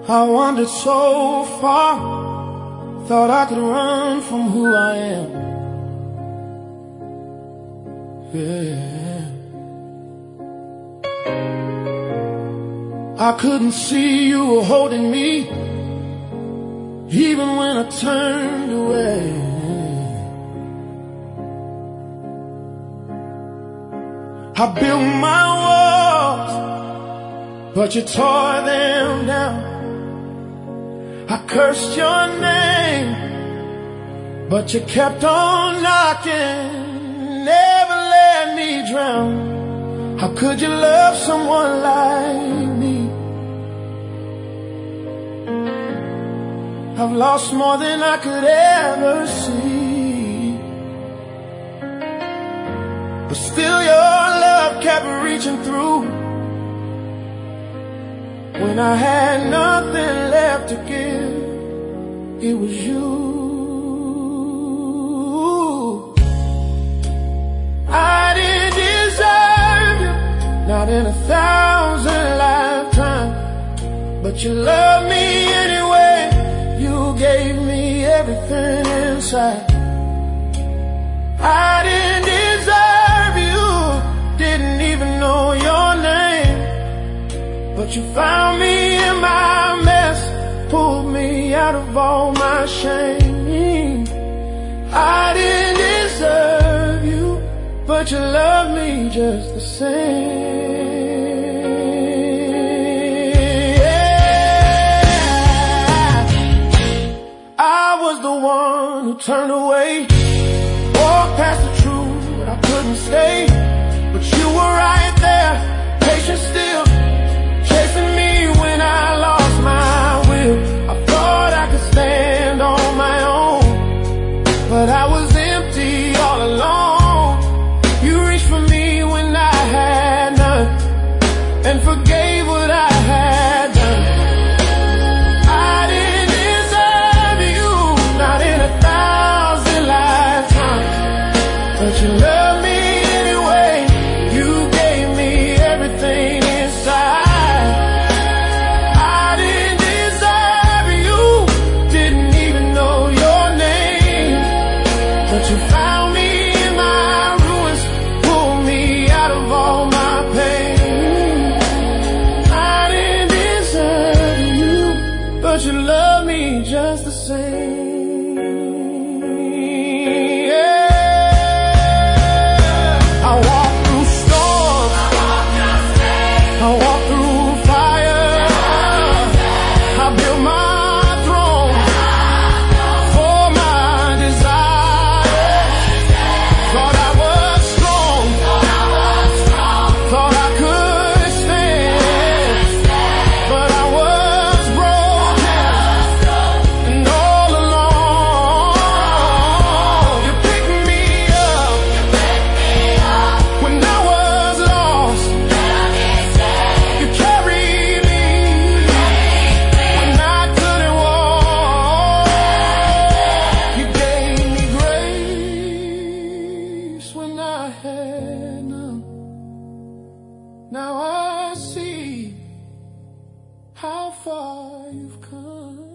I wandered so far, thought I could run from who I am. Yeah. I couldn't see you were holding me, even when I turned away. I built my walls, but you tore them down. I cursed your name, but you kept on knocking, never let me drown. How could you love someone like me? I've lost more than I could ever see, but still your love kept reaching through. When I had nothing left to give, it was you. I didn't deserve you, not in 1,000 lifetimes, but you loved me anyway. You gave me everything inside. I didn't deserve you, didn't even know your name, but you found me in my mess, pulled me out of all my shame. I didn't deserve you, but you love me just the same. I was the one who turned away, walked past the truth, I couldn't stay, but you were right there, patient still, chasing me when I lost my will. I thought I could stand on my own, but I was empty all alone. You reached for me when I had none, and forgave what I had done. I didn't deserve you, not in 1,000 lifetimes, but you loved me anyway. You gave me everything inside. I didn't deserve you, didn't even know your name, but you found me in my ruins, pulled me out of all my pain. I didn't deserve you, but you love me just the same. I walked through storms, I walked through fire, I built my throne for my desire. Thought I was strong, thought I could stand, but I was broken, and all along you picked me up when I was lost. You carried me when I couldn't walk. You gave me grace when I had none. Now I see how far you've come.